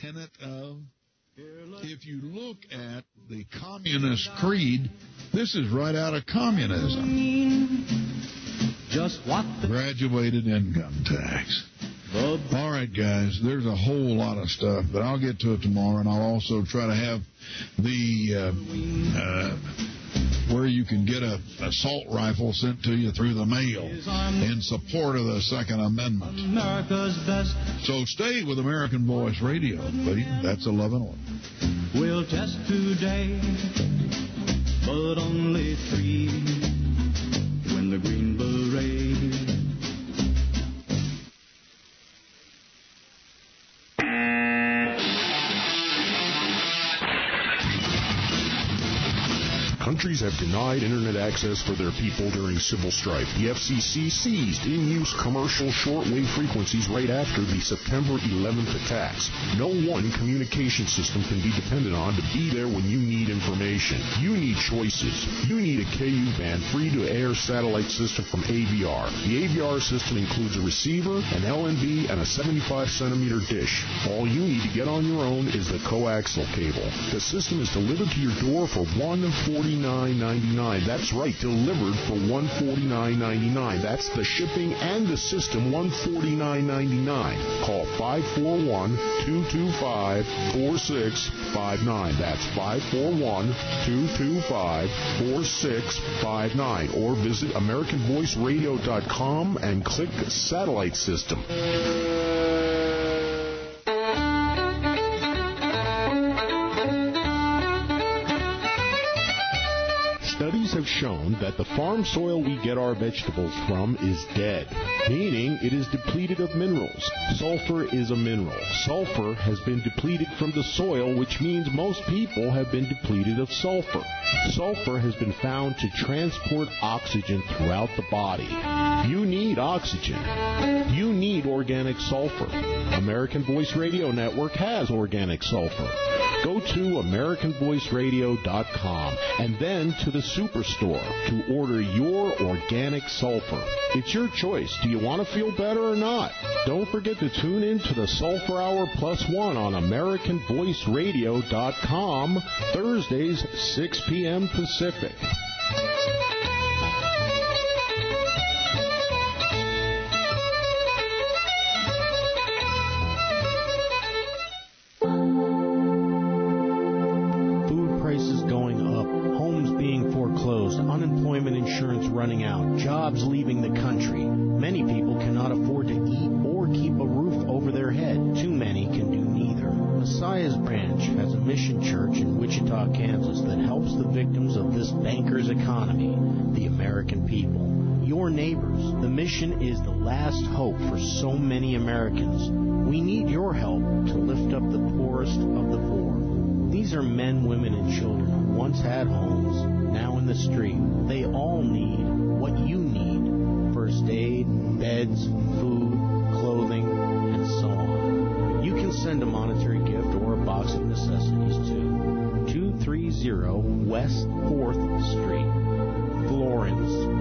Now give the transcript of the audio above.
tenet of, if you look at the communist creed, this is right out of communism. Just what the graduated income tax. All right, guys, there's a whole lot of stuff, but I'll get to it tomorrow, and I'll also try to have the where you can get a assault rifle sent to you through the mail in support of the Second Amendment. America's best. So stay with American Voice Radio, buddy. That's 11 We'll test today, but only 3 when the Green Beret. Countries have denied Internet access for their people during civil strife. The FCC seized in-use commercial shortwave frequencies right after the September 11th attacks. No one communication system can be depended on to be there when you need information. You need choices. You need a KU band free-to-air satellite system from AVR. The AVR system includes a receiver, an LNB, and a 75-centimeter dish. All you need to get on your own is the coaxial cable. The system is delivered to your door for $149.99. That's right, delivered for $149.99. That's the shipping and the system, $149.99. Call 541-225-4659. That's 541-225-4659. Or visit AmericanVoiceRadio.com and click Satellite System. Studies have shown that the farm soil we get our vegetables from is dead, meaning it is depleted of minerals. Sulfur is a mineral. Sulfur has been depleted from the soil, which means most people have been depleted of sulfur. Sulfur has been found to transport oxygen throughout the body. You need oxygen. You need organic sulfur. American Voice Radio Network has organic sulfur. Go to AmericanVoiceRadio.com and then to the Superstore to order your organic sulfur. It's your choice. Do you want to feel better or not? Don't forget to tune in to the Sulfur Hour +1 on AmericanVoiceRadio.com, Thursdays, 6 p.m. Pacific. Unemployment insurance running out, jobs leaving the country. Many people cannot afford to eat or keep a roof over their head. Too many can do neither. Messiah's Branch has a mission church in Wichita, Kansas that helps the victims of this banker's economy, the American people. Your neighbors. The mission is the last hope for so many Americans. We need your help to lift up the poorest of the poor. These are men, women, and children who once had homes, now in the street. They all need what you need. First aid, beds, food, clothing, and so on. You can send a monetary gift or a box of necessities to 230 West 4th Street, Florence,